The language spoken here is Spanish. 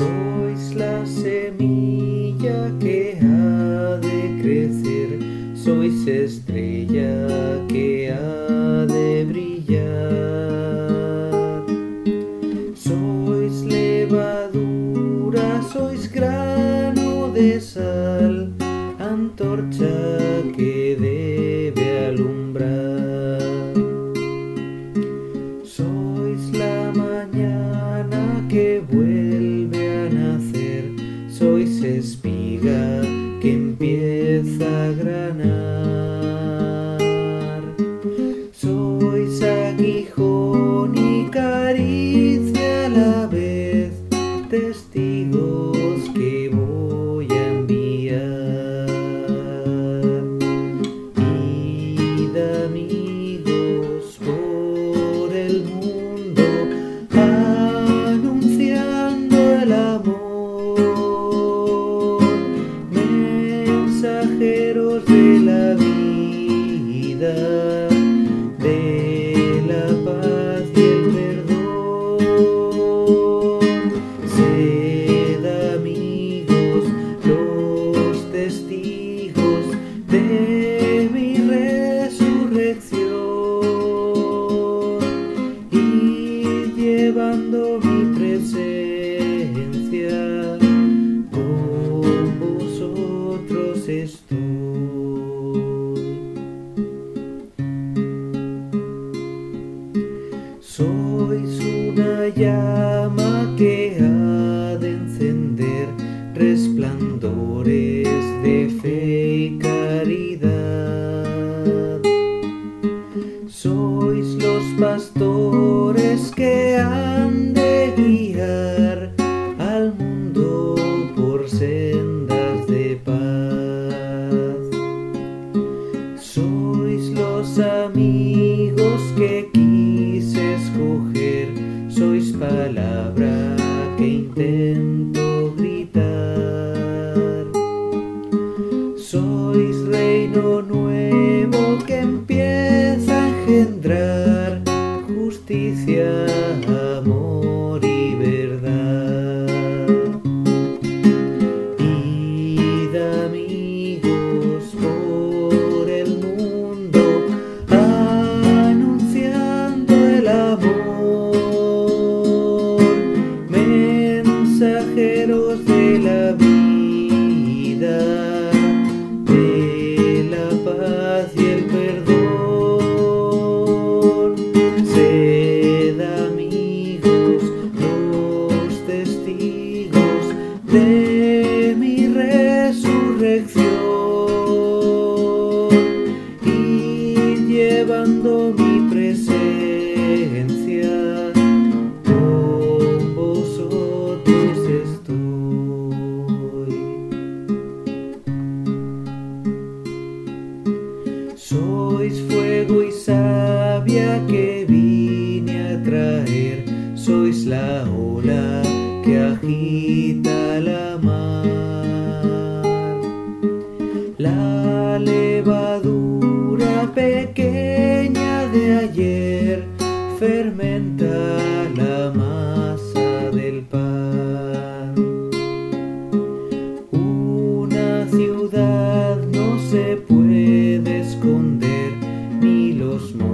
Sois la semilla que ha de crecer, sois estrella que ha de brillar. Sois levadura, sois grano de sal, antorcha que debe alumbrar. Sois la mañana que vuelve a nacer, sois espiga que empieza a granar. Sois aguijón y caricia a la vez, testigos que voy a enviar. Id, amigos, por el mundo, anunciando el amor, mensajeros de la vida, de la paz y el perdón. Sed, amigos, los testigos de mi resurrección, y llevando mi presencia, con vosotros estoy. Sois una llama que ha de encender resplandores de fe y caridad. Sois los pastores que han de guiar al mundo por sendas de paz. Sois los amigos que quise escoger, sois palabra que intento gritar. Sois reino nuevo que empieza a engendrar justicia, amor y verdad. Id, amigos, por el mundo, anunciando el amor, mensajeros de la vida, de la paz y el perdón. Sed, amigos, los testigos de mi resurrección, y llevando mi presencia, con vosotros estoy. Sois fuego y savia que vine a traer, sois la ola que agita la mar. La levadura pequeña de ayer fermenta la masa del pan. Una ciudad no se puede esconder, ni los montes